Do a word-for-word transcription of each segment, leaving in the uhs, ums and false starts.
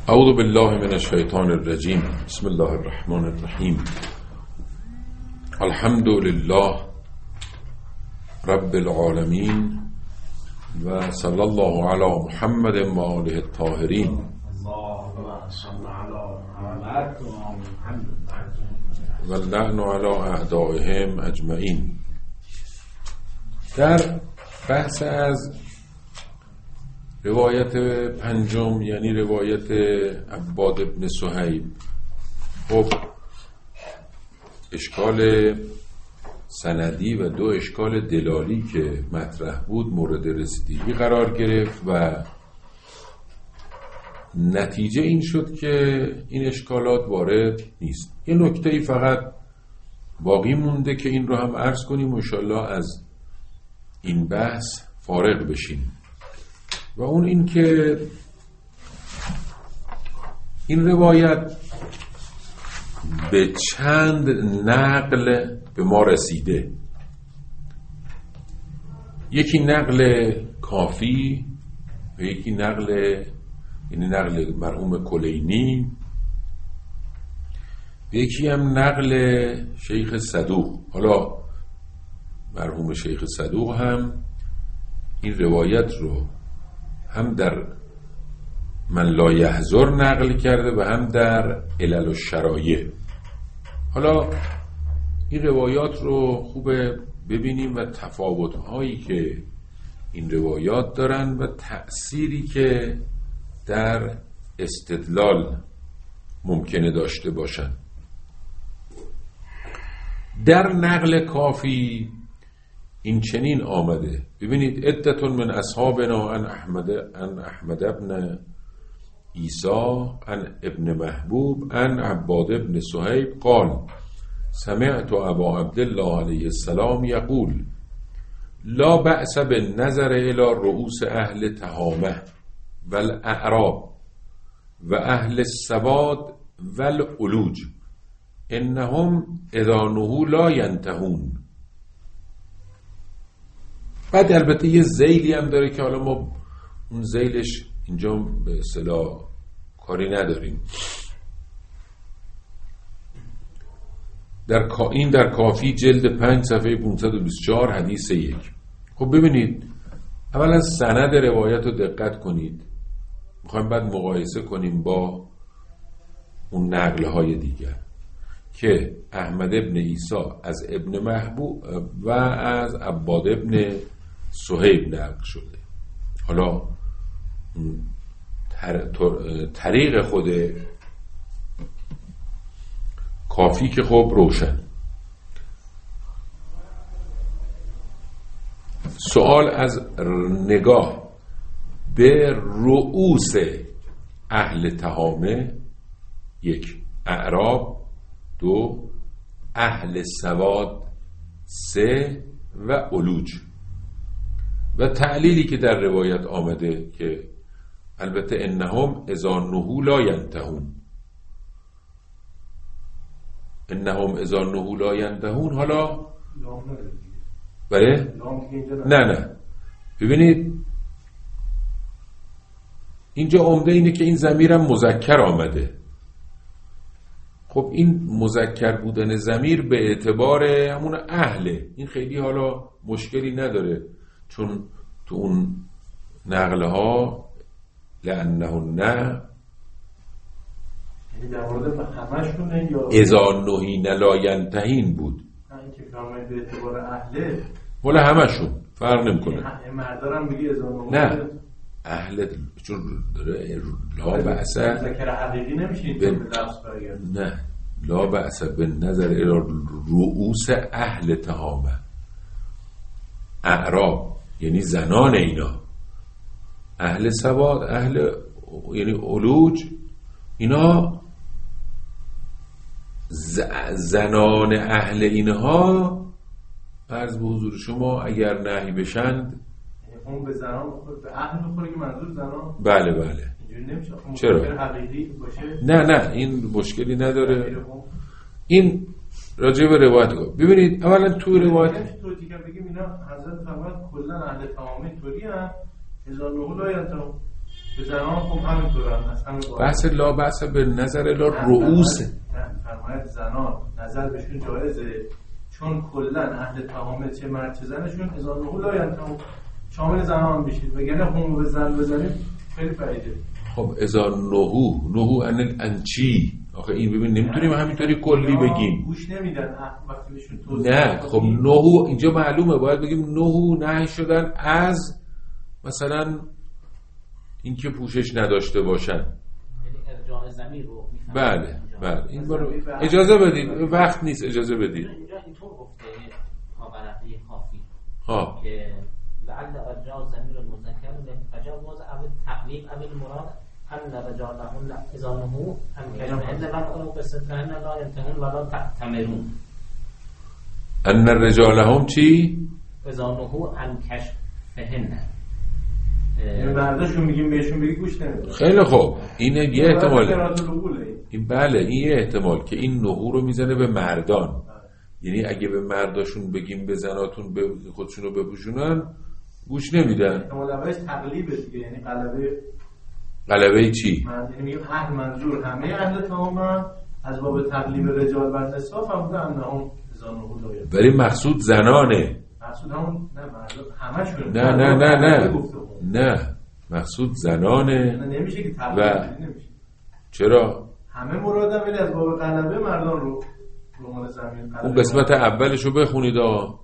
اعوذ بالله من الشیطان الرجیم. بسم الله الرحمن الرحیم. الحمد لله رب العالمین و صلی الله علی محمد و آله الطاهرین. و اللعن علی اعدائهم اجمعین. در بحث از روایت پنجم، یعنی روایت عباد ابن صهیب، خب اشکال سندی و دو اشکال دلالی که مطرح بود مورد رسیدگی قرار گرفت و نتیجه این شد که این اشکالات وارد نیست. یه نکته‌ای فقط باقی مونده که این رو هم عرض کنیم و انشاءالله از این بحث فارغ بشیم، و اون این که این روایت به چند نقل به ما رسیده. یکی نقل کافی و یکی نقل یعنی نقل مرحوم کلینی و یکی هم نقل شیخ صدوق. حالا مرحوم شیخ صدوق هم این روایت رو هم در من لا یحضر نقل کرده و هم در علل الشرایع. حالا این روایات رو خوبه ببینیم و تفاوت‌هایی که این روایات دارن و تأثیری که در استدلال ممکنه داشته باشن. در نقل کافی این چنین آمده، ببینید: عدتون من اصحابنا ان احمد ان احمد ابن عیسی ان ابن محبوب ان عباد ابن صهیب قال سمعت ابا عبدالله علیه السلام یقول لا بأس بالنظر الى رؤوس اهل تهامه و الاعراب و اهل السواد و العلوج انهم اذا نهوا لا ینتهون. بعد البته یه ذیلی هم داره که حالا ما اون ذیلش اینجا به اصطلاح کاری نداریم. در این در کافی جلد پنج صفحه پانصد و بیست و چهار حدیث یک. خب ببینید، اولا سند روایت رو دقت کنید، میخوایم بعد مقایسه کنیم با اون نقل های دیگر که احمد ابن عیسی از ابن محبوب و از عباد ابن صهیب نقل شده. حالا طریق خود کافی که خب روشن. سوال از نگاه به رؤوس اهل تهامه: یک، اعراب; دو، اهل سواد; سه، و علوج. و تعلیلی که در روایت آمده که البته انهم اذا نهوا لا ینتهون، انهم اذا نهوا لا ینتهون. حالا بله نه نه ببینید اینجا عمده اینه که این ضمیرم مذکر آمده. خب این مذکر بودن ضمیر به اعتبار همون اهله، این خیلی حالا مشکلی نداره، چون تو اون نقله ها لأنهن یعنی در مورد همشونه یا اذا نهین لا ینتهین بود. این که فرمایید به اعتبار اهله ولی همشون فرق نمیکنه. این مردارم بگی اذا نهین نه اهل، چون داره لا بأس ذکر حقیقی نمیشه این به لفظ برگرد. نه، لا بأس به نظر الى رؤوس اهل تهامه. اعراب یعنی زنان اینا، اهل سواد، اهل یعنی علوج، اینا زنان اهل اینها. عرض به حضور شما اگر نهی بشند اون به زنان بخوره، به اهل بخوره که منظور زنان. بله بله. اینجوری نمیشه. چرا؟ حقیقی باشه. نه نه این مشکلی نداره. این راجع به روایت گفت. ببینید اولا تو روایت تو دیگه بگیم اینا حضرت فرمود کلا اهل تمامی طوری ان اذا نهوا لا ینتهون. به زنان خب همینطورن اصلا بحث لا بحث به نظر لا رؤوس فرمایت زنان نظر بهشون جایزه، چون کلا اهل تعامل چه مرد چه زنشون هزار نهو لاینتهون شامل زنان میشید، وگرنه هم به زن بزنید خیلی فایده. خب هزار نهو نهو ان انچی آخه این ببین نمیتونیم همینطوری کلی بگیم، گوش نمیدن وقتی بهشون توضیح نه. خب نهو اینجا معلومه باید بگیم نهو نهی شدن از مثلا اینکه پوشش نداشته باشن، یعنی ارجاع ضمیر رو میفهمن. بله بله این بارو اجازه بدید، وقت نیست اجازه بدید. اینجا اینطور گفته ها برقی کافی ها که لعل ارجاع ضمیر المذکر لتجاوز او تقلیب او المراد ان رجالهن اذا نهو هم کشفهن لم بسترهن لا ينتهون ولا تأتمرون. ان الرجالهم چی؟ اذا نهو هم کشفهن یعنی مرداشون میگیم بهشون بگی گوش نمیدن. خیلی خوب این یه احتمال، این بله این یه احتمال که این نهو رو میزنه به مردان، یعنی اگه به مرداشون بگیم به زناتون به خودشونو بپوشونن گوش نمیدن. احتمال اولش تقلیبه دیگه، یعنی غلبه غلبه چی؟ من یعنی میگم اهل منظور همه اهل تمام از باب تقلیب رجال بر نساء فهمیدن انهم اذا نهو لاینتهون، ولی مقصود زنانه. مقصود همون نه مردم همشون نه نه نه نه نه مقصود زنانه. نه نمیشه که تقلیب و... نمیشه. چرا؟ همه مرادم ولی از باب غلبه مردان رو رومان زمین غلبه. اون قسمت اولشو بخونید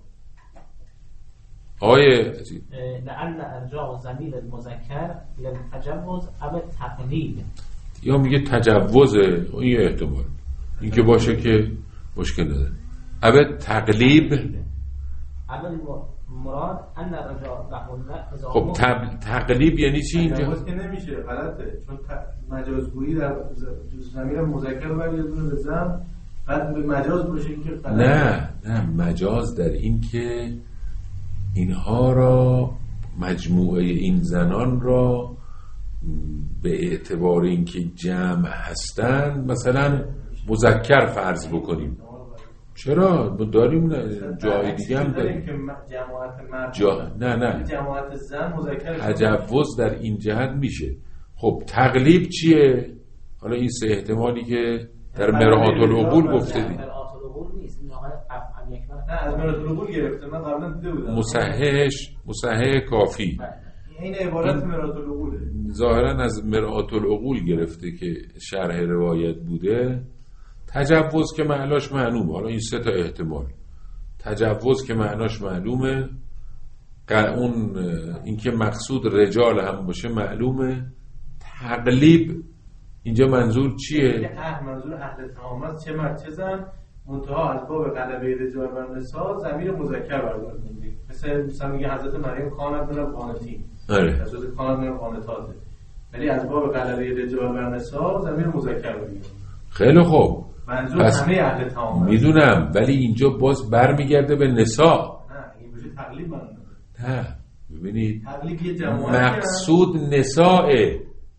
آقای لعل ارجاع ضمیر المذکر للتجوز او تقلیب، یا میگه تجوزه، این یه احتمال این که باشه که مشکل نداره. او تقلیب اول مراد ان رجاء لهن. خب تب... تقلیب یعنی چی اینجا؟ تجاوز که نمیشه، غلطه، چون مجازگویی در ضمیر مذکر برگردونه به زن، بعد به مجاز باشه که غلطه. نه نه مجاز در این که اینها را مجموعه این زنان را به اعتبار اینکه جمع هستند مثلا مذکر فرض بکنیم. چرا؟ ما داریم جای دیگه هم داریم که جماعت مرد جا... نه نه جماعت زن مذکر تجوز در این جهت میشه. خب تقلیب چیه؟ حالا این سه احتمالی که در مرآت العقول گفته دید. مرآت العقول نیست، این آقای افعال یک نه از مرآت العقول گرفته، من قبلا دیده بودم مصححش مصحح کافی این عبارت مرآت العقوله، ظاهرا از مرآت العقول گرفته که شرح روایت بوده. تجوز که معناش معلومه، حالا این سه تا احتمال، تجوز که معناش معلومه، اون اینکه مقصود رجال هم باشه معلومه. تقلیب اینجا منظور چیه؟ اهل منظور اهل تعامل چه مرد چه زن، منتها از باب غلبه رجال بر نساء ضمیر مذکر برگردوندیم. مثل مثلا میگه حضرت مریم کانت من قانتین، آره حضرت کانت من قانتاته، ولی از باب غلبه رجال بر نساء ضمیر مذکر برگردوندیم. خیلی خوب، منظور همه اهل تعامل میدونم، ولی اینجا باز برمیگرده به نساء. نه این بشه تقلیب منظور. نه ببینید تقلیب یه جماعت مقصود نسائه،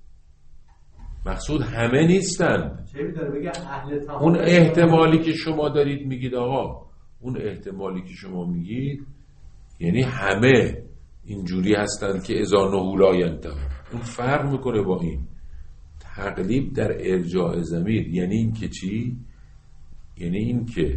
مقصود همه نیستن. چه می‌داره بگه اهل تعامل. اون احتمالی که شما دارید میگید آقا، اون احتمالی که شما میگید یعنی همه اینجوری هستند که اذا نهو لاینتهون، اون فرق میکنه با این. تقلیب در ارجاع ضمیر یعنی این که چی؟ یعنی این که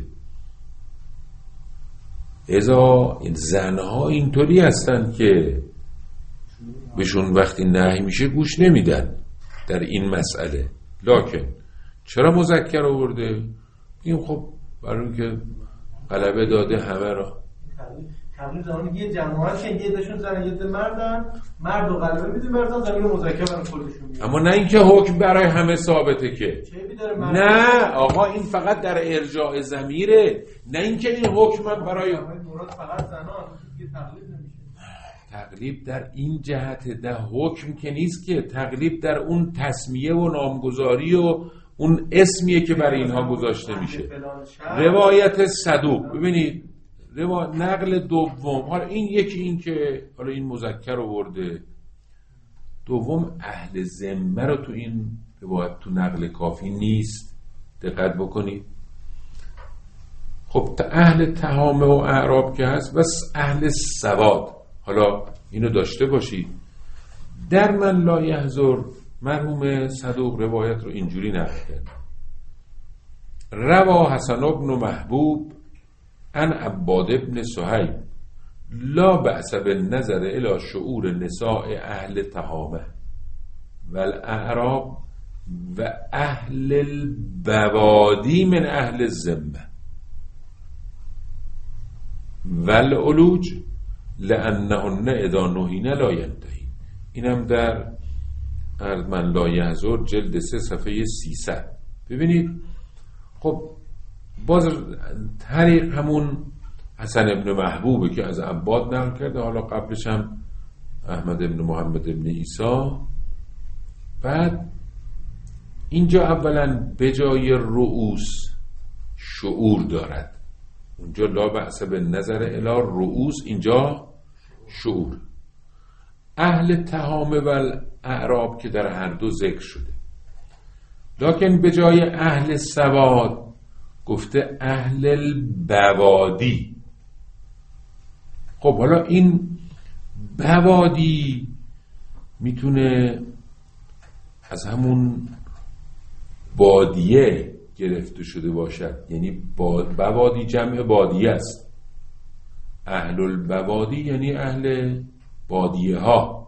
اذا زنها اینطوری هستند که بهشون وقتی نهی میشه گوش نمیدن در این مسئله. لکن چرا مذکر آورده؟ این خب برای اینکه غلبه داده همه را. تقلیب زمانی یه جماعت که یه دشون زن یه ده مردن، مرد و غلبه میدیم برزن زمین مذکر برای خودشون میدیم. اما نه اینکه حکم برای همه ثابته که نه آقا این فقط در ارجاع ضمیره، نه اینکه این حکم برای مراد فقط زنان. یه تقلیب نمیشه. تقلیب در این جهت ده حکم که نیست، که تقلیب در اون تسمیه و نامگذاری و اون اسمیه که برای اینها گذاشته میشه. روایت صدوق ببینید، روا... نقل دوم، حالا این یکی این که حالا این مذکر آورده، دوم اهل ذمه رو تو این روایت تو نقل کافی نیست. دقت بکنید. خب اهل تهامه و اعراب که هست، بس اهل سواد، حالا اینو داشته باشید در من لا یحضر مرحوم صدوق روایت رو اینجوری نقل کرد: روا حسن بن محبوب عن عباد بن صهیب لا بأس بالنظر الى شعور نساء اهل تهامه و الاعراب و اهل البوادی من اهل الذمه و العلوج لانهن اذا نهین لا ینتهی. اینم در من لا یحضر جلد سه صفحه سیصد. ببینید خب باز طریق همون حسن ابن محبوبه که از عباد نقل کرده، حالا قبلش هم احمد ابن محمد ابن عیسی. بعد اینجا اولا به جای رؤوس شعور دارد، اونجا لا بأس بالنظر الی رؤوس، اینجا شعور. اهل تهامه و اعراب که در هر دو ذکر شده، لکن به جای اهل سواد گفته اهل البوادی. خب حالا این بوادی میتونه از همون بادیه گرفته شده باشد، یعنی بوادی جمع بادیه است. اهل البوادی یعنی اهل بادیه ها.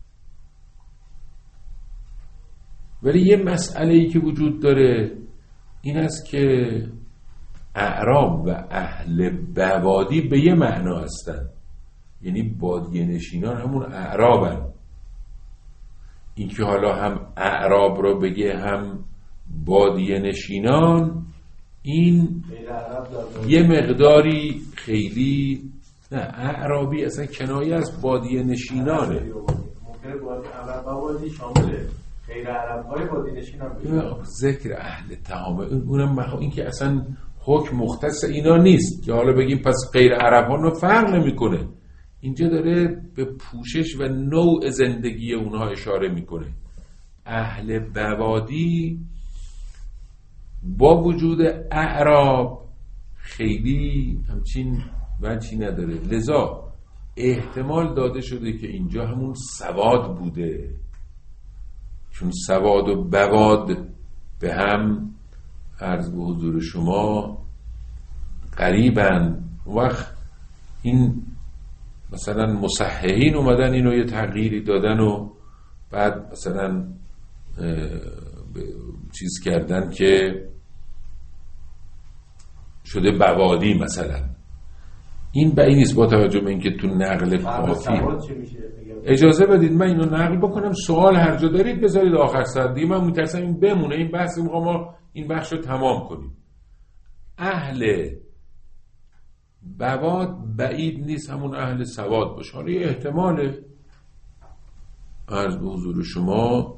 ولی یه مسئله‌ای که وجود داره این است که اعراب و اهل بوادی به یه معنا هستن، یعنی بادیه نشینان همون اعرابن. این که حالا هم اعراب رو بگه هم بادیه نشینان، این یه مقداری خیلی نه، اعرابی اصلا کنایه از بادیه نشینانه. ممکنه بادی شامله غیر عرب های بادیه نشینان بگه. ذکر اهل تهامه اونم این که اصلا حکم مختص اینا نیست که حالا بگیم پس غیر عرب ها رو فرق نمیکنه. اینجا داره به پوشش و نوع زندگی اونها اشاره میکنه. اهل بوادی با وجود اعراب خیلی همچین وجهی نداره، لذا احتمال داده شده که اینجا همون سواد بوده، چون سواد و بواد به هم عرض به حضور شما قریبن. وقت این مثلا مصححین اومدن اینو یه تغییری دادن و بعد مثلا چیز کردن که شده بوادی مثلا. این به این نیست، با توجه به اینکه تو نقل کافی. اجازه بدید من اینو نقل بکنم، سوال هر جا دارید بذارید آخر سر دیگه، من مترسم این بمونه، این بحث ما این بخش رو تمام کنیم. اهل بواد بعید نیست همون اهل سواد باشه. حالا یه احتماله عرض به حضور شما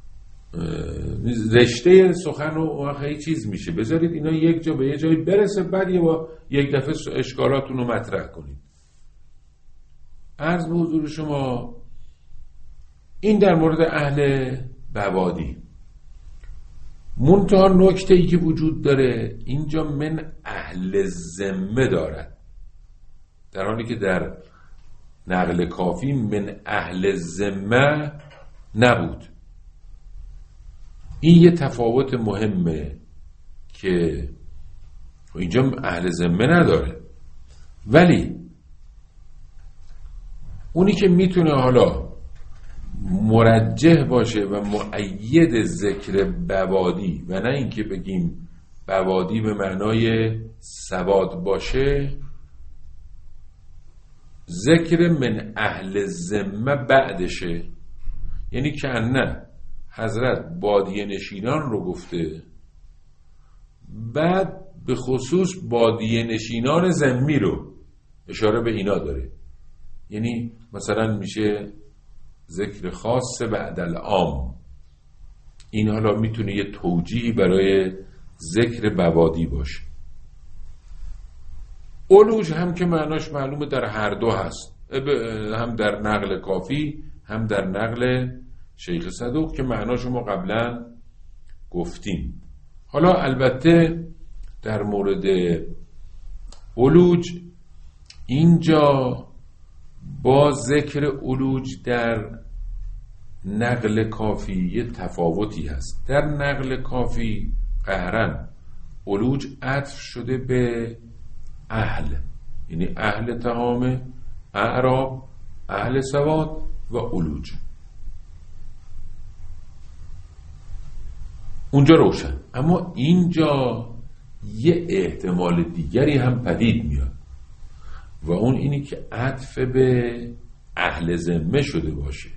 رشته سخن و واقعی چیز میشه، بذارید اینا یک جا به یه جایی برسه، بعد یه با یک دفعه اشکالاتون رو مطرح کنید. عرض به حضور شما این در مورد اهل بوادی. منتها نکته ای که وجود داره اینجا من اهل ذمه دارد، در حالی که در نقل کافی من اهل ذمه نبود. این یه تفاوت مهمه که اینجا اهل ذمه نداره، ولی اونی که میتونه حالا مرجح باشه و مؤید ذکر بوادی و نه اینکه بگیم بوادی به معنای سواد باشه، ذکر من اهل ذمه بعدشه. یعنی که نه حضرت بادیه نشینان رو گفته، بعد به خصوص بادیه نشینان ذمی رو اشاره به اینا داره. یعنی مثلا میشه ذکر خاص بعد العام. این حالا میتونه یه توجیهی برای ذکر بوادی باشه. علوج هم که معناش معلومه در هر دو هست، هم در نقل کافی هم در نقل شیخ صدوق که معناشو ما قبلا گفتیم. حالا البته در مورد علوج اینجا با ذکر علوج در نقل کافی یه تفاوتی هست. در نقل کافی قهرن علوج عطف شده به اهل، یعنی اهل تهامه، اعراب، اهل سواد و علوج. اونجا روشن. اما اینجا یه احتمال دیگری هم پدید میاد و اون اینی که عطف به اهل ذمه شده باشه.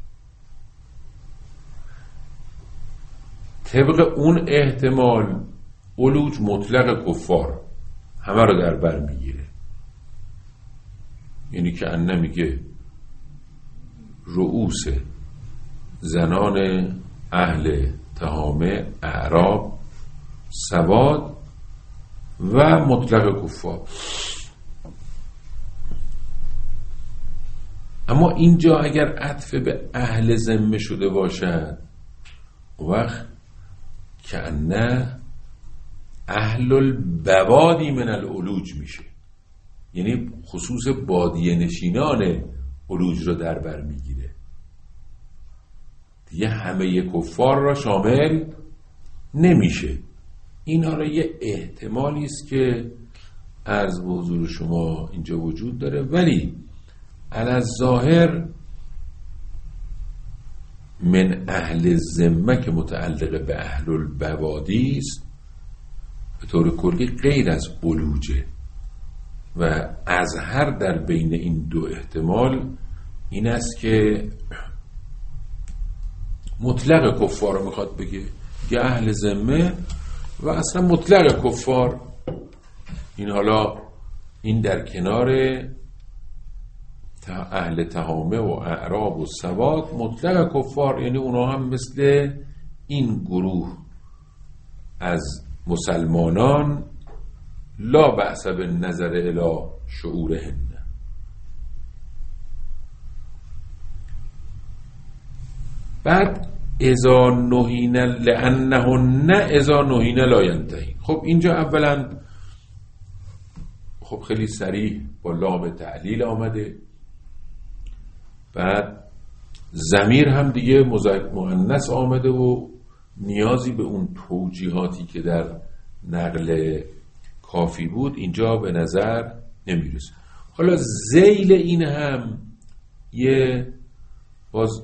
طبق اون احتمال علوج مطلق کفار همه رو در بر میگیره، یعنی که ان نمیگه رؤوس زنان اهل تهامه، اعراب، سواد و مطلق کفار. اما اینجا اگر عطف به اهل ذمه شده باشد وقت که نه اهل البوادی من العلوج میشه، یعنی خصوص بادیه نشینان علوج رو در بر میگیره دیگه، همه کفار را شامل نمیشه. این حالا یه احتمالی است که عرض به حضور شما اینجا وجود داره، ولی علی ظاهر من اهل ذمه که متعلق به اهل البوادی است به طور کلی غیر از علوجه و اظهر در بین این دو احتمال این است که مطلق کفار رو میخواد بگه که اهل ذمه و اصلا مطلق کفار. این حالا این در کنار اهل تهامه و اعراب و سواد مطلق کفار، یعنی اونا هم مثل این گروه از مسلمانان لا بأس بالنظر الی شعورهن. بعد اذا نهین لانهن اذا نهین لا ینتهی. خب اینجا اولا خب خیلی صریح با لام تعلیل آمده، بعد ضمیر هم دیگه مذکر مؤنث آمده و نیازی به اون توجیهاتی که در نقل کافی بود اینجا به نظر نمیرسه. حالا ذیل این هم یه باز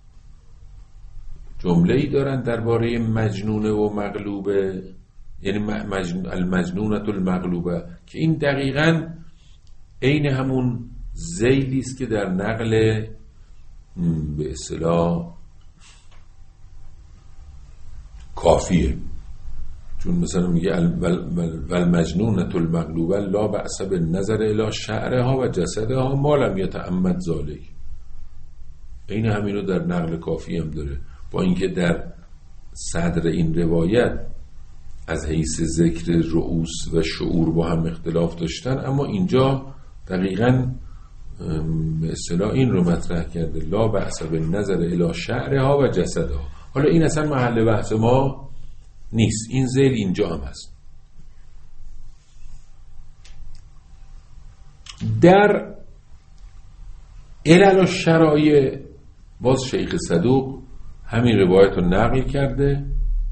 جمله‌ای دارن درباره مجنونه و مغلوبه، یعنی مجنون المجنونة المغلوبه، که این دقیقاً عین همون ذیلی است که در نقل به اصطلاح کافیه، چون مثلا میگه والمجنونة المغلوبه لا بأس بالنظر الی شعرها و جسدها ما لم یتعمد ذلک. این همینو در نقل کافی هم داره، با اینکه در صدر این روایت از حیث ذکر رؤوس و شعور با هم اختلاف داشتن، اما اینجا دقیقاً به اصطلاح این رو مطرح کرده لا بأس بالنظر الی شعرها و جسدها. حالا این اصلا محل بحث ما نیست، این ذیل اینجا هم هست. در علل و شرایع باز شیخ صدوق همین روایت رو نقل کرده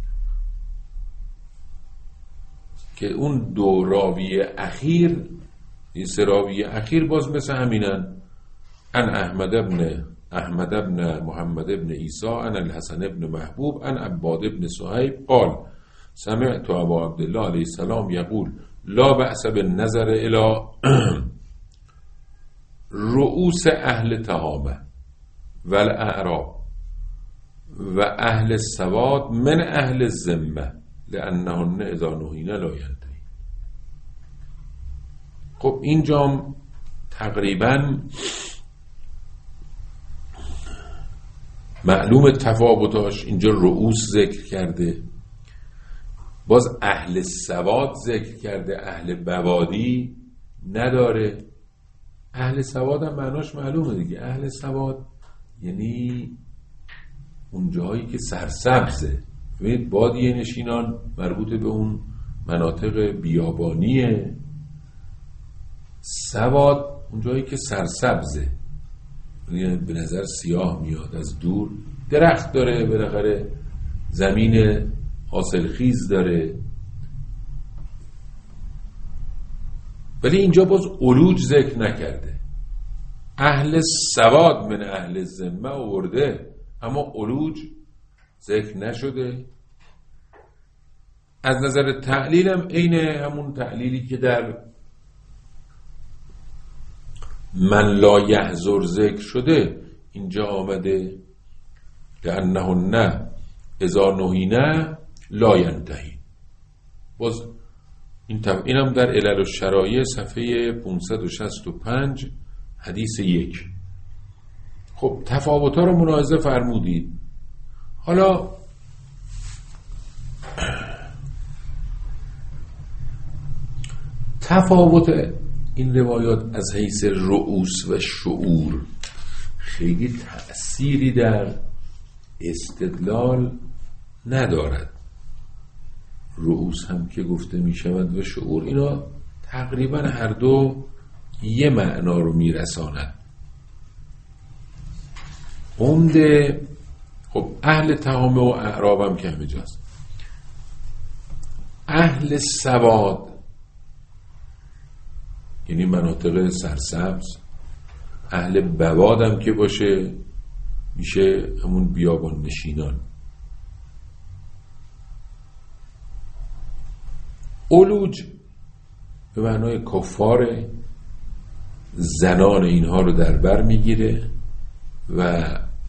که اون دو راوی اخیر، این سه راوی اخیر باز مثل همینن. ان احمد ابن احمد ابن محمد ابن عیسی ان الحسن ابن محبوب ان عباد ابن صهیب قال سمعت ابا عبدالله علیه السلام یقول لا بأس بالنظر الی رؤوس اهل تهامه و الاعراب و اهل سواد من اهل الذمه لانهن اذا نهین لا ینتهی. خب اینجا تقریبا معلوم تفاوتاش. اینجا رؤوس ذکر کرده، باز اهل سواد ذکر کرده، اهل بوادی نداره. اهل سواد هم معناش معلومه دیگه، اهل سواد یعنی اون جایی که سرسبزه. ببینید بادیه نشینان مربوط به اون مناطق بیابانیه، سواد اون جایی که سرسبزه، یعنی به نظر سیاه میاد از دور درخت داره، بالاخره زمین حاصلخیز داره. ولی اینجا باز علوج ذکر نکرده. اهل سواد من اهل ذمه آورده اما علوج ذکر نشده. از نظر تعلیل هم عین همون تعلیلی که در من لا یحضر ذکر شده اینجا آمده لأنهن اذا نهینا لا ینتهی. باز این طب... اینم در علل الشرایع صفحه پانصد و شصت و پنج حدیث یک. خب تفاوت‌ها رو ملاحظه فرمودید. حالا تفاوت این روایات از حیث رؤوس و شعور خیلی تأثیری در استدلال ندارد. رؤوس هم که گفته می شود و شعور، اینا تقریبا هر دو یه معنا رو می رساند. عمده خب اهل تهامه و اعراب هم که همه جاست. اهل سواد یعنی مناطق سرسبز، اهل بواد هم که باشه میشه همون بیابان نشینان. علوج به معنای کفار، زنان اینها رو در بر میگیره و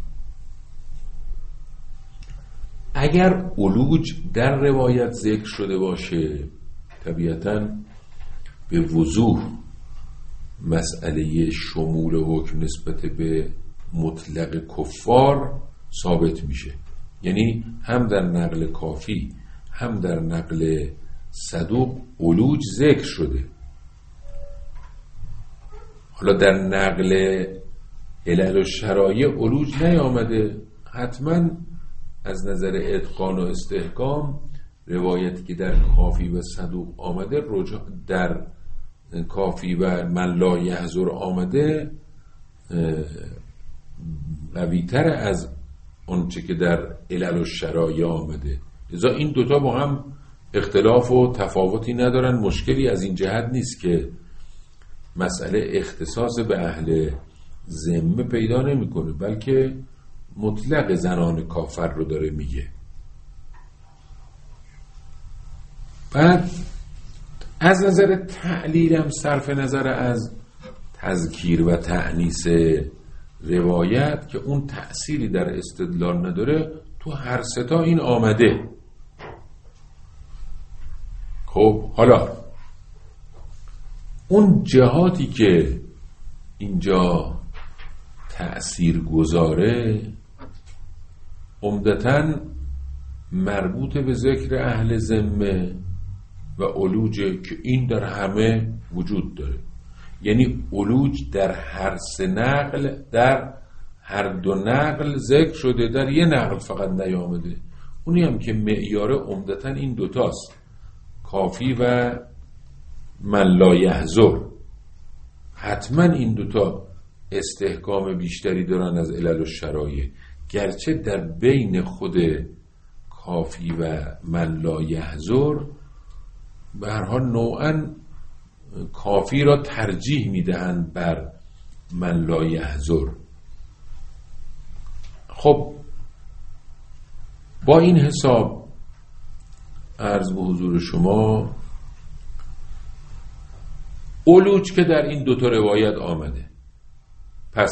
اگر علوج در روایت ذکر شده باشه طبیعتاً به وضوح مسئله شمول حکم نسبت به مطلق کفار ثابت میشه. یعنی هم در نقل کافی هم در نقل صدوق علوج ذکر شده. حالا در نقل علل و شرایع علوج نیامده. حتما از نظر اتقان و استحکام روایتی که در کافی و صدوق آمده رجوع در کافی و من لا یحضر آمده قوی‌تر از اونچه که در علل و شرایع آمده. لذا این دوتا با هم اختلاف و تفاوتی ندارن. مشکلی از این جهت نیست که مسئله اختصاص به اهل ذمه پیدا نمی‌کنه، بلکه مطلق زنان کافر رو داره میگه. بعد از نظر تعلیلم صرف نظر از تذکیر و تأنیس روایت که اون تأثیری در استدلال نداره، تو هر ستا این آمده. خب حالا اون جهاتی که اینجا تأثیر گذاره عمدتاً مربوط به ذکر اهل ذمه و علوجه که این در همه وجود داره. یعنی علوج در هر سه نقل، در هر دو نقل ذکر شده، در یه نقل فقط نیامده. اونی هم که معیاره عمدتاً این دوتاست، کافی و من لا یحضر. حتما این دوتا استحکام بیشتری دارن از علل و شرایع، گرچه در بین خود کافی و من لا یحضر به هر حال نوعاً کافی را ترجیح میدهند بر من لا یحضر. خب با این حساب عرض به حضور شما علوج که در این دوتا روایت آمده، پس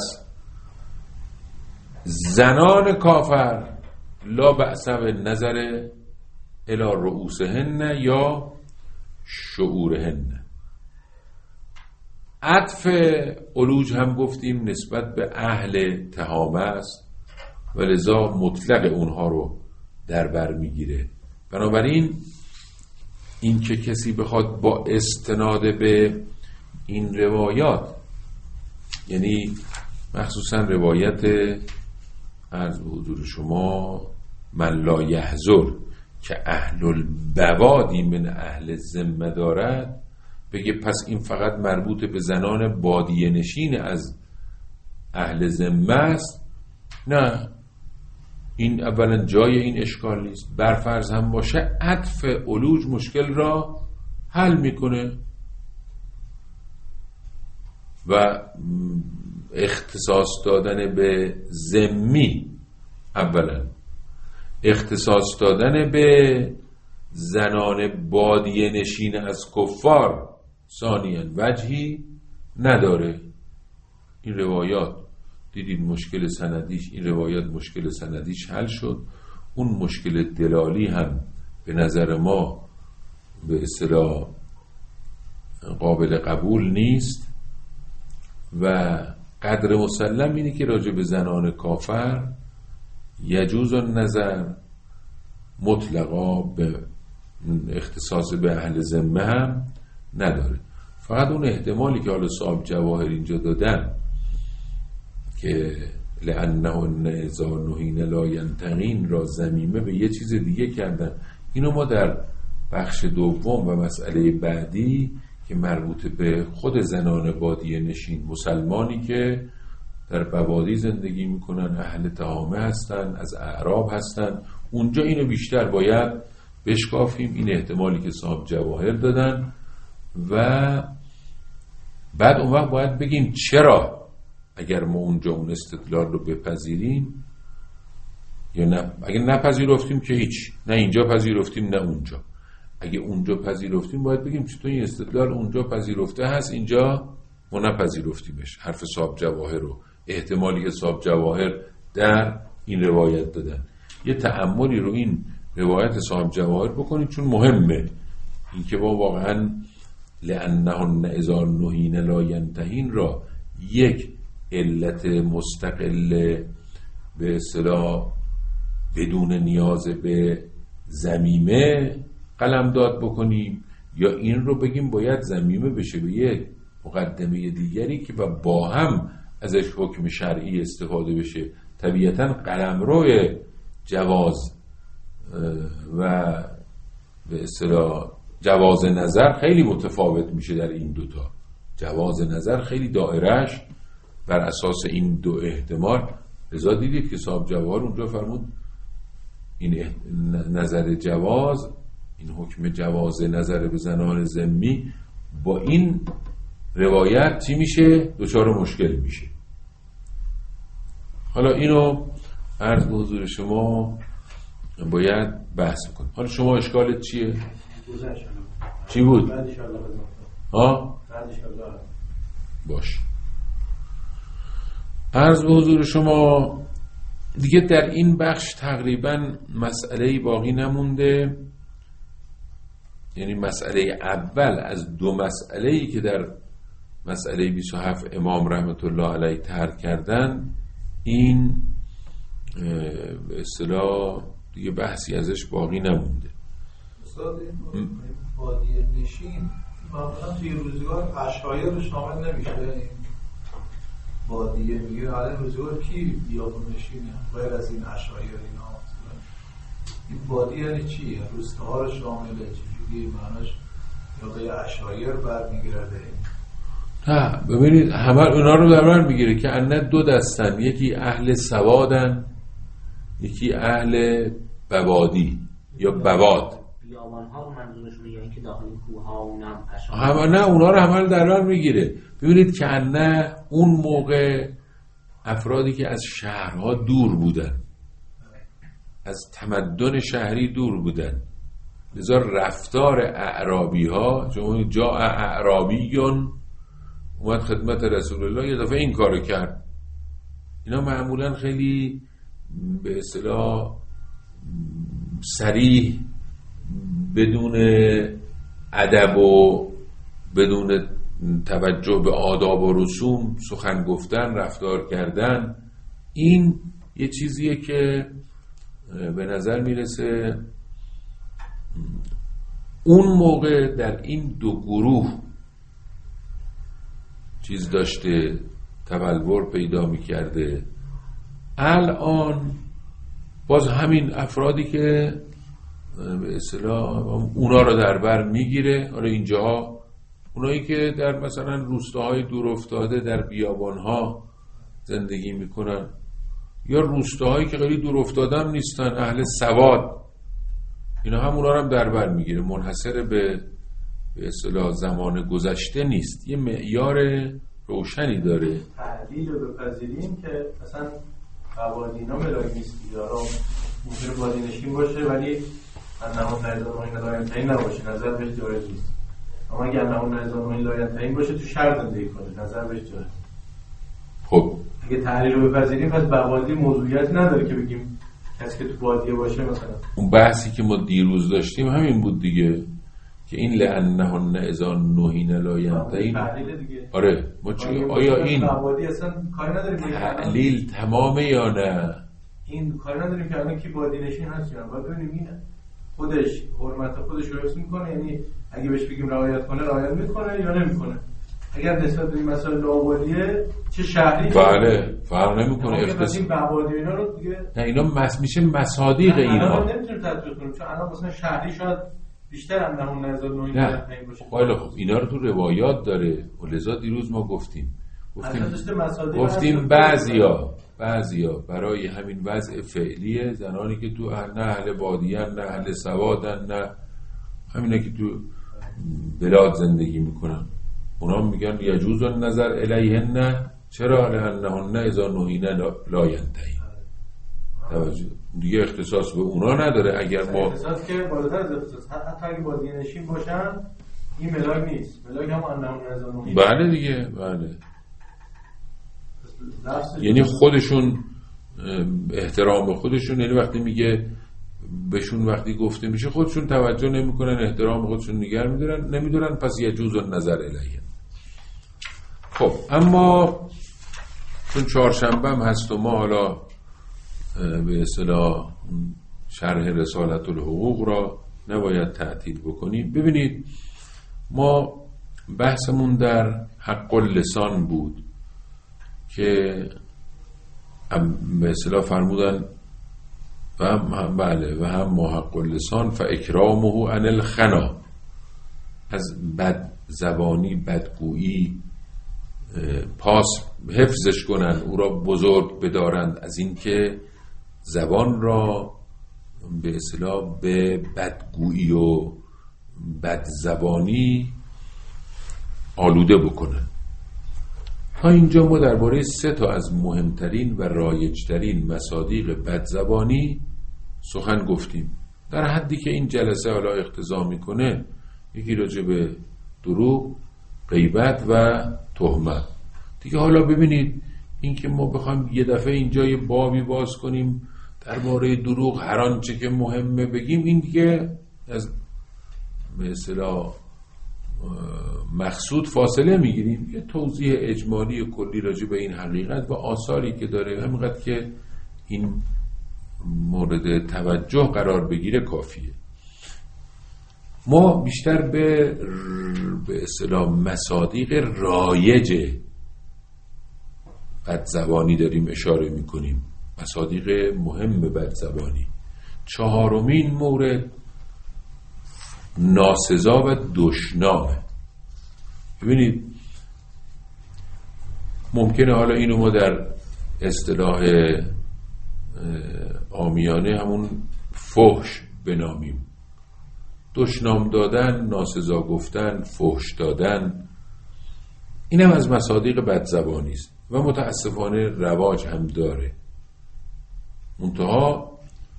زنان کافر لا بأس نظر الی رؤوسهن یا شعورهن. عطف علوج هم گفتیم نسبت به اهل تهامه است و لذا مطلق اونها رو در بر میگیره. بنابراین این که کسی بخواد با استناد به این روایات، یعنی مخصوصا روایت عرض به حضور شما من لا یحضر که اهل البوادی من اهل ذمه دارد، بگه پس این فقط مربوط به زنان بادیه نشین از اهل ذمه است، نه، این اولا جای این اشکال نیست. برفرض هم باشه عطف علوج مشکل را حل میکنه و اختصاص دادن به ذمی، اولا اختصاص دادن به زنان بادیه نشین از کفار ثانیاً وجهی نداره. این روایات دیدید مشکل سندیش، این روایات مشکل سندیش حل شد. اون مشکل دلالی هم به نظر ما به اصطلاح قابل قبول نیست و قدر مسلم اینه که راجع به زنان کافر یجوز النظر مطلقا به اختصاص به اهل ذمه هم نداره. فقط اون احتمالی که حالا صاحب جواهر اینجا دادن که لأنهن اذا نهین لا ینتقین را ضمیمه به یه چیز دیگه کردن، اینو ما در بخش دوم و مسئله بعدی که مربوط به خود زنان بادیه نشین، مسلمانی که در بوادی زندگی میکنن، اهل تهامه هستن، از اعراب هستن، اونجا اینو بیشتر باید بشکافیم. این احتمالی که صاحب جواهر دادن و بعد اون وقت باید بگیم چرا اگر ما اونجا اون استدلال رو بپذیریم یا نه. اگر نپذیرفتیم که هیچ، نه اینجا پذیرفتیم نه اونجا. اگه اونجا پذیرفتیم باید بگیم چطور این استدلال اونجا پذیرفته هست، اینجا ما نپذیرفتیمش. حرف صاحب جواهر رو، احتمالی که صاحب جواهر در این روایت دادن، یه تأملی رو این روایت صاحب جواهر بکنید چون مهمه. این که با واقعا لأنهن اذا نهین لا ینتهین را یک علت مستقل به اصطلاح بدون نیاز به ضمیمه قلمداد بکنیم یا این رو بگیم باید ضمیمه بشه به یک مقدمه دیگری که و با هم ازش حکم شرعی استفاده بشه. طبیعتاً قلمرو جواز و به اصطلاح جواز نظر خیلی متفاوت میشه در این دوتا. جواز نظر خیلی دائرهش بر اساس این دو احتمال. لذا دیدید که صاحب جواهر اونجا فرمود این نظر جواز، این حکم جواز نظر به زنان ذمی با این روایت چی میشه؟ دچار مشکل میشه. حالا اینو عرض به حضور شما باید بحث بکنیم. حالا شما اشکالت چیه؟ چی بود؟ ها؟ باش. عرض به حضور شما دیگه در این بخش تقریبا مسئله‌ای باقی نمونده. یعنی مسئله اول از دو مسئله‌ای که در مسئله بیست و هفت امام رحمت الله علیه طرح کردن، این به اصطلاح دیگه بحثی ازش باقی نمونده. استاد این بادیه نشین معمولا توی روزگار اشایر رو شامل نمیشه. این بادیه میگه حالا روزگار کی بیابون نشینه غیر از این اشایر اینا؟ این بادیه یعنی چیه؟ روستاها رو شامله چجوری معناش یا به اشایر برمیگرده؟ نه ببینید همه اونا رو در بر میگیره که انه دو دستن، یکی اهل سوادن یکی اهل بوادی یا بواد. بیابان ها رو منظورشونه یا اینکه داخل کوه ها اونم اشایر؟ همه نه اونا رو همه در بر میگیره. ببینید که انه اون موقع افرادی که از شهرها دور بودن، از تمدن شهری دور بودن، لذا رفتار اعرابی ها، چون جا اعرابیون اومد خدمت رسول الله یه دفعه این کارو کرد، اینا معمولا خیلی به اصطلاح صریح بدون ادب و بدون توجه به آداب و رسوم سخن گفتن، رفتار کردن، این یه چیزیه که به نظر میرسه اون موقع در این دو گروه چیز داشته، تبلور پیدا میکرده. الان باز همین افرادی که به اصطلاح اونا رو در بر میگیره. حالا اینجا اونایی که در مثلا روستاهای دور افتاده در بیابانها زندگی میکنن یا روستاهایی که خیلی دور افتادم نیستن، اهل سواد، اینا هم اونا رو هم در بر میگیره، منحصر به به اصطلاح زمان گذشته نیست، یه معیار روشنی داره. تحلیل رو بپذیریم که مثلا قوانینا ملاک نیست، یارو ممکنه بادینشین باشه ولی انهون نظام لاینتهین نباشه، نظر بهش جایز نیست. اما اگر انهون نظام لاینتهین باشه تو شهر زندگی کنه، نظر بهش جایز. خب اگه تحلیل رو بپذیریم پس بوادی موضوعیت نداره که بگیم کسی که تو بادیه باشه مثلا. اون بحثی که ما دیروز داشتیم همین بود دیگه، که این لعنهن اذا نهین لا ینتهین. آره ما چه آیا این بوادی اصلا کاری نداریم تحلیل تمامه یا نه؟ این کاری نداریم که الان کی بادی نشین هست یا نه، باید ببینیم این خودش حرمت خودش رو حفظ میکنه، یعنی اگه بهش بگیم رعایت کنه رعایت میکنه یا نمیکنه. اگر نسبت به این مسائل لاوالیه چه شهری بله فرق نمیکنه اختصاص این بوادی اینا رو دیگه نه، اینا مس میشه مصادیق اینا. الان نمیتونیم تطبیق کنیم چون الان مثلا شهری شاید بیشتر هم نمون نظر نوعی نه خیلی خوب، اینا رو تو روایات داره و لذا دیروز ما گفتیم گفتیم گفتیم بعضیا بعضیا برای همین وضع فعلیه زنانی که تو نه اهل بادیه نه اهل سوادن نه همینا که تو بلاد زندگی میکنن، اونا میگن یجوز النظر الیهن، چرا؟ لانهن اذا نهین لا ینتهین. توجه دیگه اختصاص به اونا نداره. اگر ما اختصاص که بالاتر از اختصاص، حتی اگه بادیه نشین باشن این ملاک نیست، ملاک هم انهن اذا نهین. بله دیگه بله، یعنی خودشون احترام خودشون، یعنی وقتی میگه بهشون وقتی گفته میشه خودشون توجه نمیکنن، احترام خودشون نگه میدارن نمیدونن، پس یجوز النظر الیه. خب اما چون چهارشنبه هم هست و ما حالا به اصطلاح شرح رسالت الحقوق را نباید تعطیل بکنیم. ببینید ما بحثمون در حق اللسان بود که به اصطلاح فرمودن و هم بله و هم ما حق اللسان فاکرامه عن الخنا، از بد زبانی بدگویی پاس حفظش کنن، او را بزرگ بدارند از اینکه زبان را به اصطلاح به بدگویی و بد زبانی آلوده بکنن. تا اینجا ما درباره سه تا از مهمترین و رایجترین مصادیق بدزبانی سخن گفتیم، در حدی که این جلسه حالا اقتضا میکنه. یکی راجع به دروغ، غیبت و تهمت دیگه. حالا ببینید این که ما بخوایم یه دفعه اینجا یه بابی باز کنیم درباره دروغ هر آنچه که مهمه بگیم، این دیگه از به اصطلاح مقصود فاصله میگیریم. یه توضیح اجمالی و کلی راجع به این حقیقت و آثاری که داره همینقدر که این مورد توجه قرار بگیره کافیه. ما بیشتر به به اصطلاح مصادیق رایج بدزبانی داریم اشاره میکنیم، مصادیق مهم بدزبانی. چهارمین مورد ناسزا و دشنامه. ببینید ممکنه حالا اینو ما در اصطلاح عامیانه همون فحش بنامیم. دشنام دادن، ناسزا گفتن، فحش دادن، این هم از مصادیق بدزبانی است و متاسفانه رواج هم داره. منتها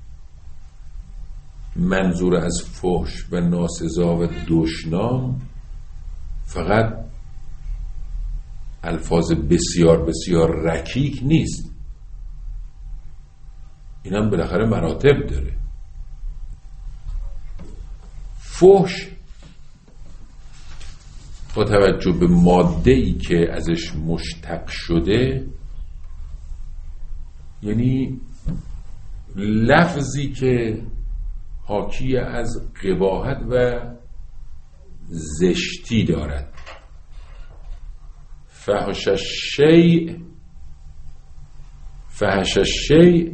منظور از فحش و ناسزا و دشنام فقط الفاظ بسیار بسیار رکیک نیست، این هم بالاخره مراتب داره. فحش با توجه به ماده‌ای که ازش مشتق شده، یعنی لفظی که حاکی از قباحت و زشتی دارد. فحش الشیء فحش الشیء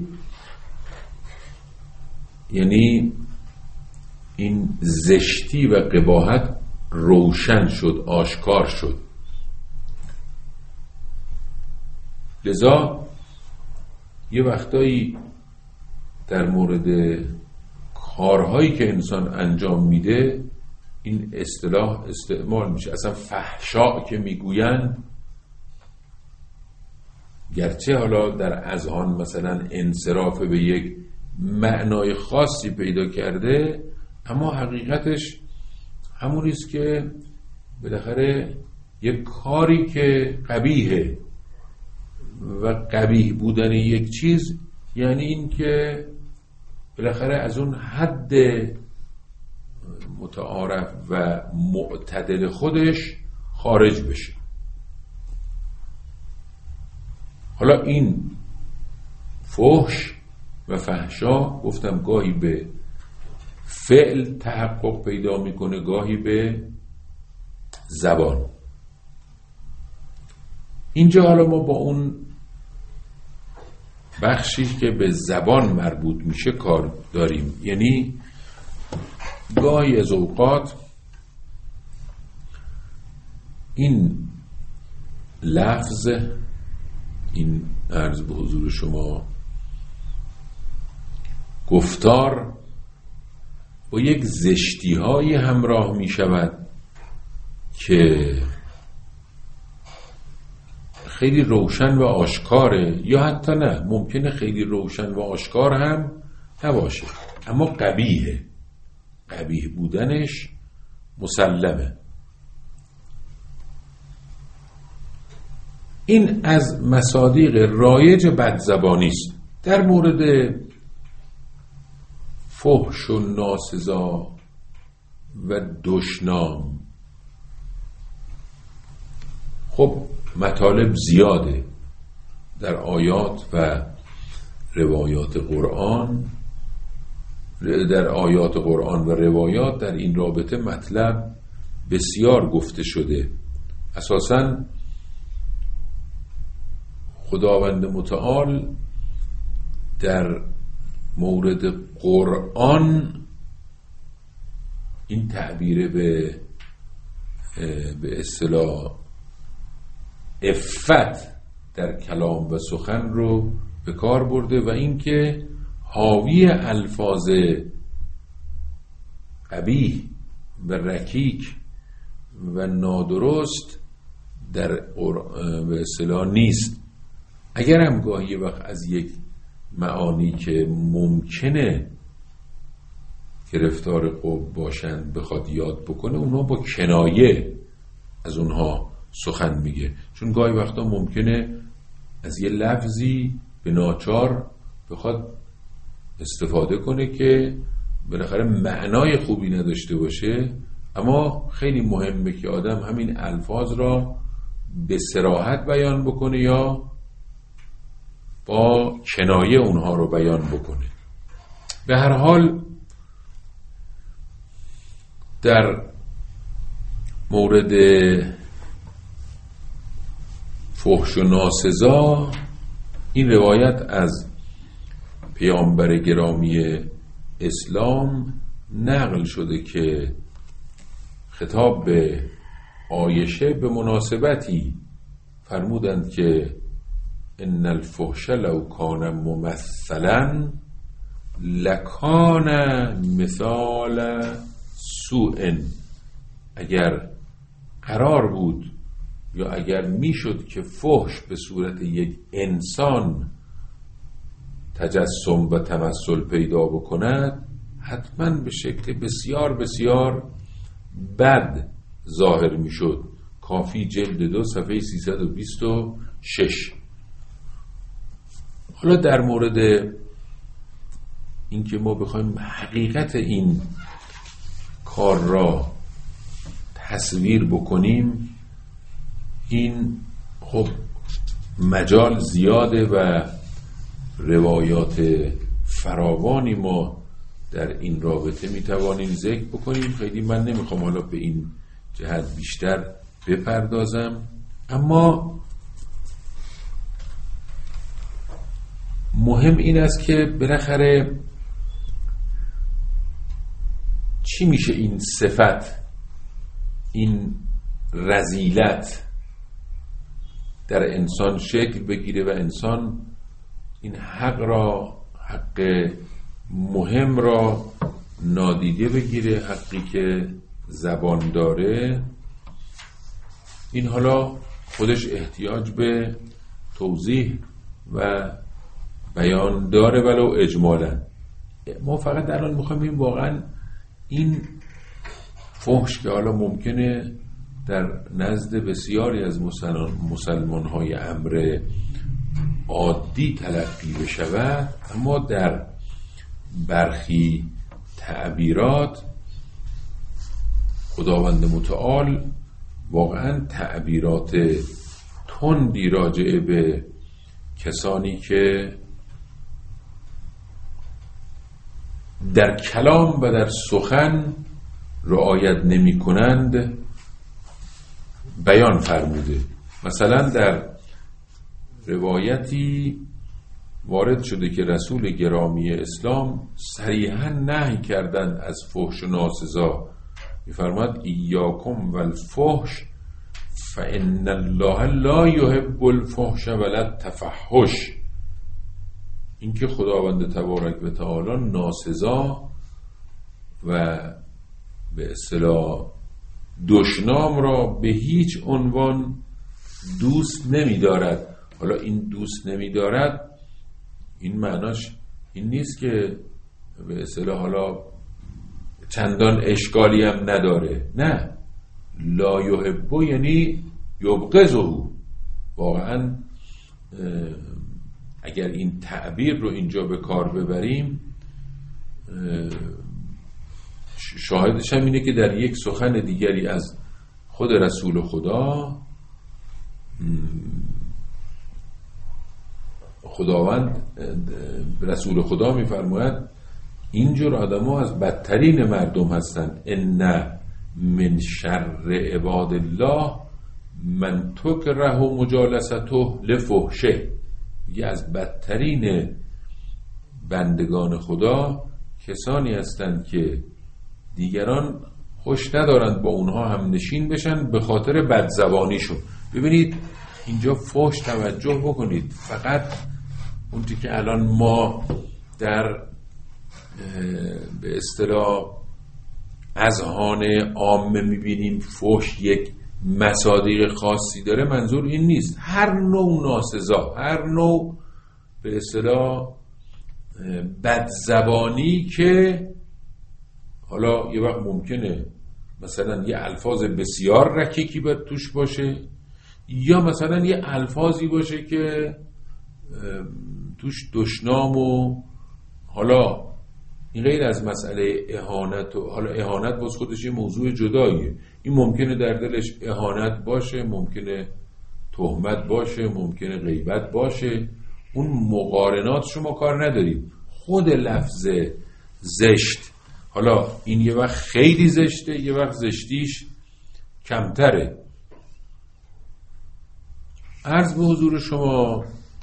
یعنی این زشتی و قباحت روشن شد، آشکار شد. لذا یه وقتایی در مورد کارهایی که انسان انجام میده این اصطلاح استعمال میشه. اصلا فحشا که میگوین، گرچه حالا در اذهان مثلا انصراف به یک معنای خاصی پیدا کرده، اما حقیقتش همونیست که بالاخره یک کاری که قبیحه و قبیح بودن یک چیز یعنی این که بالاخره از اون حد متعارف و معتدل خودش خارج بشه. حالا این فحش و فحشا گفتم گاهی به فعل تحقق پیدا میکنه، گاهی به زبان. اینجا حالا ما با اون بخشی که به زبان مربوط میشه کار داریم. یعنی گاهی از اوقات این لفظ، این عرض به حضور شما گفتار با یک زشتی های همراه می شود که خیلی روشن و آشکاره، یا حتی نه، ممکنه خیلی روشن و آشکار هم نباشه، اما قبیحه، قبیح بودنش مسلمه. این از مصادیق رایج بدزبانی است. در مورد فحش و ناسزا و دشنام خب مطالب زیاده در آیات و روایات قرآن. در آیات قرآن و روایات در این رابطه مطلب بسیار گفته شده. اساساً خداوند متعال در مورد قرآن این تعبیر به به اصطلاح عفت در کلام و سخن رو به کار برده و اینکه حاوی الفاظ قبیح و رکیک و نادرست در به اصطلاح نیست. اگر هم گاهی وقت از یک معانی که ممکنه گرفتار قوم باشند بخواد یاد بکنه، اونها با کنایه از اونها سخن میگه، چون گاهی وقتا ممکنه از یه لفظی به ناچار بخواد استفاده کنه که بالاخره معنای خوبی نداشته باشه، اما خیلی مهمه که آدم همین الفاظ را به صراحت بیان بکنه یا با کنایه اونها رو بیان بکنه. به هر حال در مورد فحش و ناسزا این روایت از پیامبر گرامی اسلام نقل شده که خطاب به عایشه به مناسبتی فرمودند که ان الفحش لو کان ممثلا لکان مثال سوء. اگر قرار بود یا اگر میشد که فحش به صورت یک انسان تجسم و تمثل پیدا بکند، حتما به شکل بسیار بسیار بد ظاهر میشد. کافی جلد دو صفحه سیصد و بیست و شش. حالا در مورد اینکه ما بخوایم حقیقت این کار را تصویر بکنیم، این خب مجال زیاده و روایات فراوانی ما در این رابطه میتوانیم ذکر بکنیم. خیلی من نمیخوام حالا به این جهت بیشتر بپردازم، اما مهم این است که بالاخره چی میشه این صفت، این رذیلت در انسان شکل بگیره و انسان این حق را، حق مهم را نادیده بگیره، حقی که زبان داره، این حالا خودش احتیاج به توضیح و بیان داره ولو اجمالا. ما فقط الان میخوایم این واقعا این فحش که حالا ممکنه در نزد بسیاری از مسلمان های امر عادی تلقی بشود، اما در برخی تعبیرات خداوند متعال واقعا تعبیرات تندی راجع به کسانی که در کلام و در سخن رعایت نمی کنند بیان فرموده. مثلا در روایتی وارد شده که رسول گرامی اسلام صریحا نهی کردند از فحش و ناسزا. می‌فرماد ایاکم والفحش فإن الله لا يحب الفحش ولا التفحش. اینکه خداوند تبارک و تعالی ناسزا و به اصطلاح دشنام را به هیچ عنوان دوست نمی دارد. حالا این دوست نمی دارد این معناش این نیست که به اصطلاح حالا چندان اشکالی هم نداره، نه، لا یحبو یعنی یبغضه. واقعا اگر این تعبیر رو اینجا به کار ببریم شاهدش هم اینه که در یک سخن دیگری از خود رسول خدا خداوند رسول خدا میفرماید اینجور آدم ها از بدترین مردم هستند. ان من شر عباد الله من تکره مجالسته لفحشه. یه از بدترین بندگان خدا کسانی هستند که دیگران خوش ندارند با اونها هم نشین بشن به خاطر بدزبانیشون. ببینید اینجا فحش توجه بکنید، فقط اونتی که الان ما در به اصطلاح اذهان عامه میبینیم فحش یک مصادیق خاصی داره، منظور این نیست. هر نوع ناسزا، هر نوع به اصطلاح بدزبانی که حالا یه وقت ممکنه مثلا یه الفاظ بسیار رکیکی باید توش باشه، یا مثلا یه الفاظی باشه که توش دشنام و حالا این غیر از مسئله اهانت و حالا اهانت باز خودش یه موضوع جداییه. این ممکنه در دلش اهانت باشه، ممکنه تهمت باشه، ممکنه غیبت باشه. اون مقارنات شما کار نداریم. خود لفظ زشت، حالا این یه وقت خیلی زشته، یه وقت زشتیش کمتره. عرض به حضور شما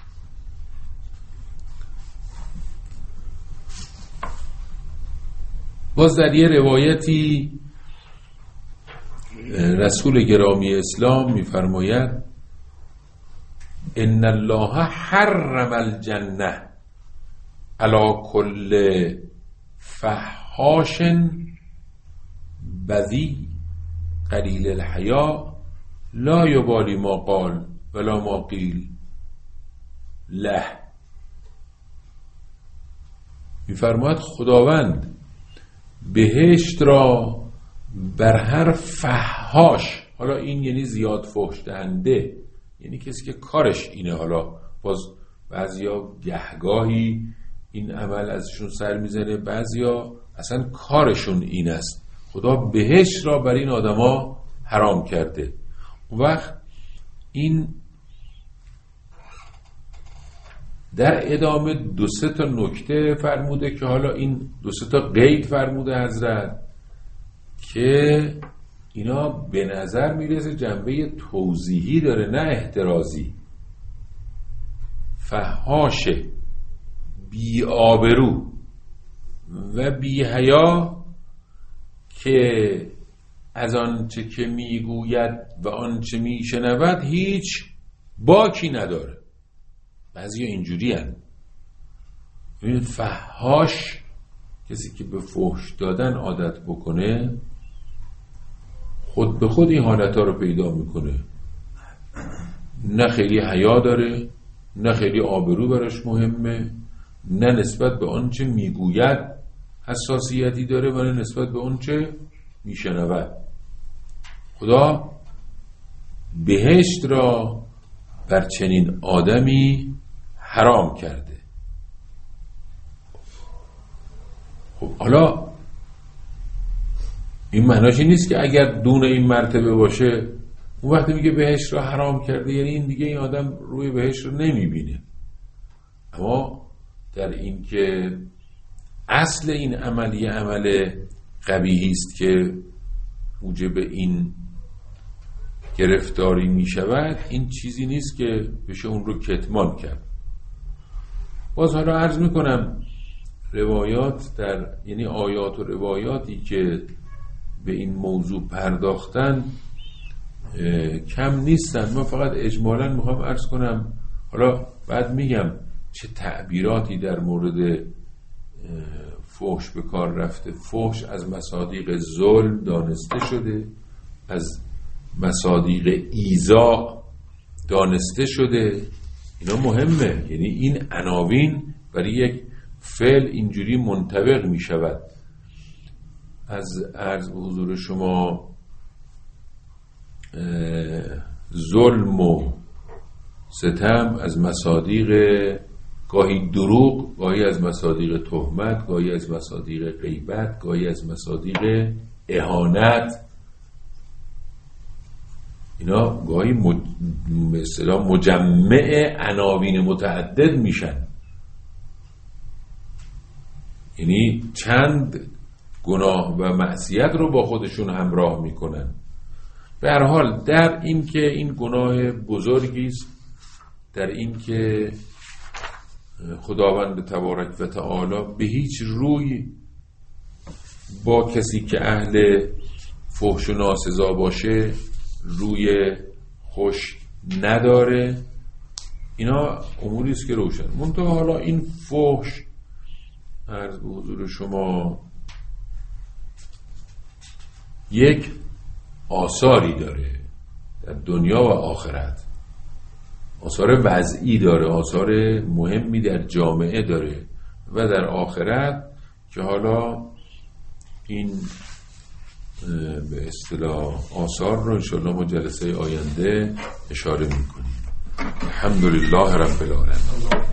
باز در یه روایتی رسول گرامی اسلام میفرماید ان الله حرم الجنه علی کل فحاش بذی قلیل الحیا لا یبالی ما قال ولا ما قیل له. میفرماید خداوند بهشت را بر هر فحاش، حالا این یعنی زیاد فحش دهنده، یعنی کسی که کارش اینه. حالا باز بعضیا گهگاهی این عمل ازشون سر میزنه، بعضیا اصلا کارشون این است. خدا بهشت را بر این آدما حرام کرده. اون وقت این در ادامه دو سه تا نکته فرموده که حالا این دو سه تا قید فرموده حضرت که اینا به نظر میرسه جنبه توضیحی داره نه احترازی. فحاش، بی آبرو و بی حیا که از آنچه که میگوید و آنچه میشنود هیچ باکی نداره. بعضی اینجوری هن. ببینید فحاش، کسی که به فحش دادن عادت بکنه خود به خود این حالت ها رو پیدا میکنه. نه خیلی حیا داره، نه خیلی آبرو براش مهمه، نه نسبت به آنچه میگوید حساسیتی داره و نه نسبت به آنچه میشنود. خدا بهشت را بر چنین آدمی حرام کرده. خب حالا این معناش این نیست که اگر دون این مرتبه باشه اون وقتی میگه بهشت را حرام کرده یعنی این دیگه این آدم روی بهشت رو نمیبینه. اما در این که اصل این عملی عمل قبیحی است که موجب این گرفتاری میشود، این چیزی نیست که بشه اون رو کتمان کرد. باز حالا عرض میکنم روایات در یعنی آیات و روایاتی که به این موضوع پرداختن کم نیستن. من فقط اجمالا میخوام عرض کنم، حالا بعد میگم چه تعبیراتی در مورد فحش به کار رفته. فحش از مصادیق ظلم دانسته شده، از مصادیق ایذا دانسته شده. اینا مهمه، یعنی این عناوین برای یک فعل اینجوری منطبق می شود. از عرض به حضور شما ظلم و ستم از مصادیق گاهی دروغ، گاهی از مصادیق تهمت، گاهی از مصادیق غیبت، گاهی از مصادیق اهانت، اینا گاهی مج... مثلا مجمع عناوین متعدد میشن، یعنی چند گناه و معصیت رو با خودشون همراه میکنن. به هر حال در این که این گناه بزرگی است، در این که خداوند تبارک و تعالی به هیچ روی با کسی که اهل فحش و ناسزا باشه روی خوش نداره، اینا اموری است که روشن. منتها حالا این فحش عرض به حضور شما یک آثاری داره در دنیا و آخرت، آثار وضعی داره، آثار مهمی در جامعه داره و در آخرت که حالا این به اصطلاح آثار رو انشاءالله ما جلسه آینده اشاره میکنیم. الحمدلله رب العالمین.